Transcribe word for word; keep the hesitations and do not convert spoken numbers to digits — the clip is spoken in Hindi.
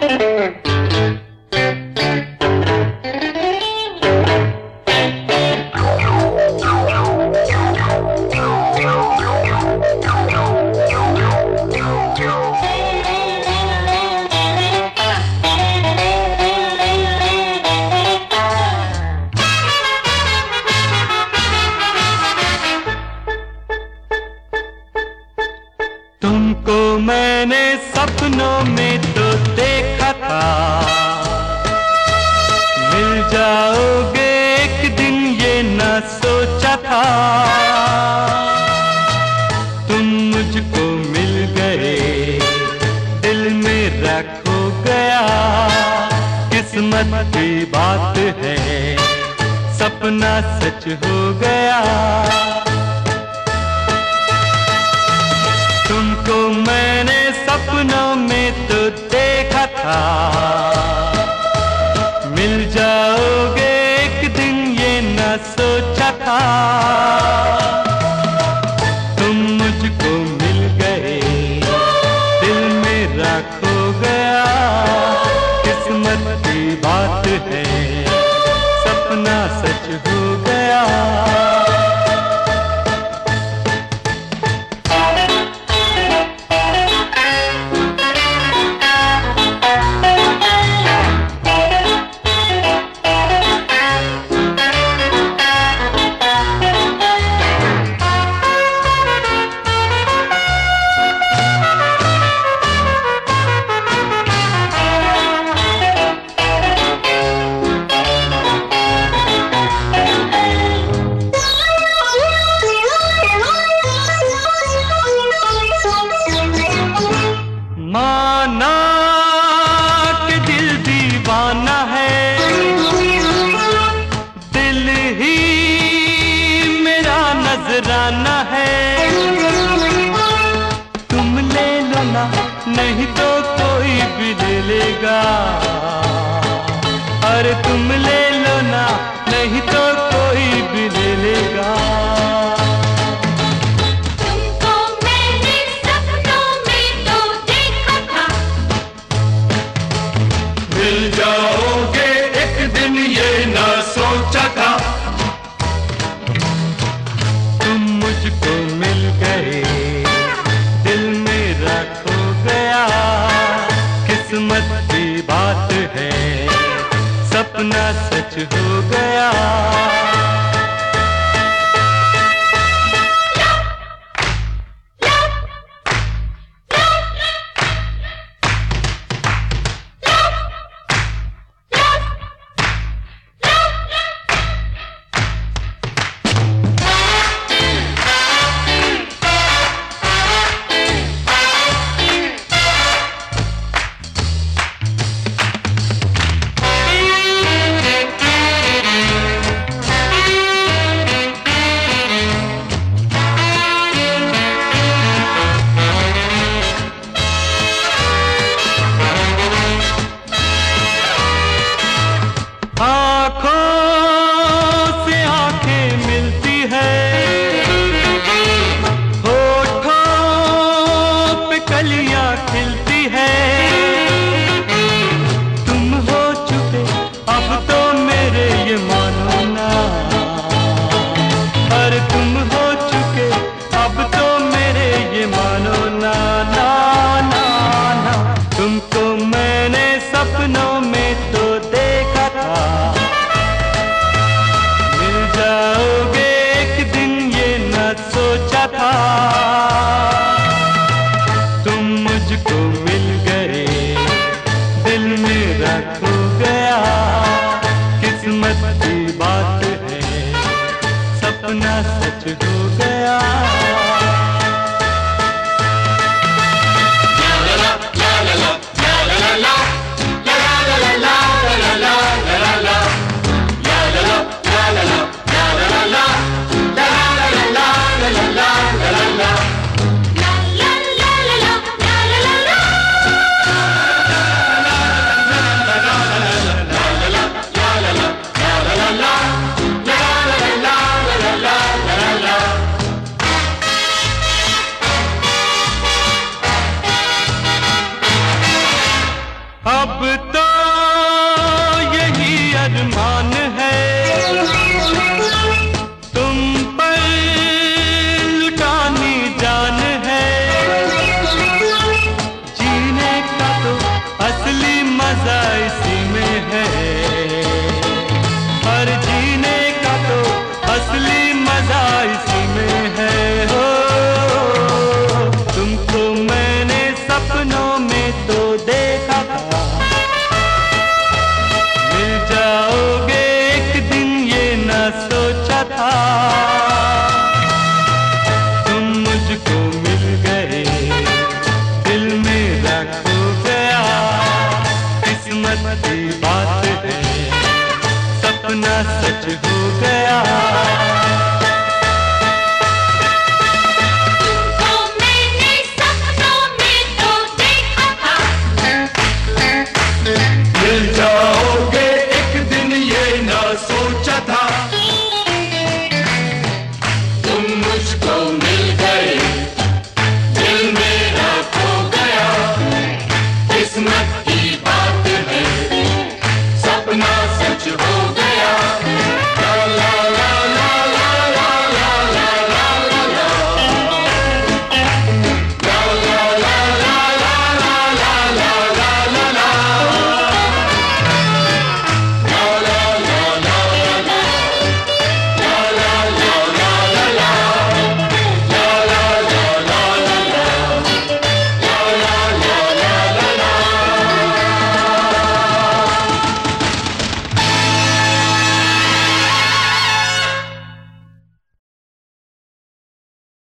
तुमको मैंने सपनों में तो देखा था, मिल जाओगे एक दिन ये न सोचा था। तुम मुझको मिल गए, दिल मेरा खो गया, किस्मत की बात है, सपना सच हो गया। तुमको मैंने सपनों में तो देखा था, मिल जाओगे एक दिन ये न सोचा था। तुम मुझको मिल गए, दिल मेरा खो गया, किस्मत की बात है, सपना सच हो गया। माना कि दिल दीवाना है, दिल ही मेरा नजराना है। तुम ले लो ना, नहीं तो कोई भी ले लेगा। अरे तुम ले लो ना, नहीं तो कोई भी ले लेगा। मिल जाओगे एक दिन ये ना सोचा था। तुम मुझको मिल गए, दिल मेरा खो गया, किस्मत की बात है, सपना सच हो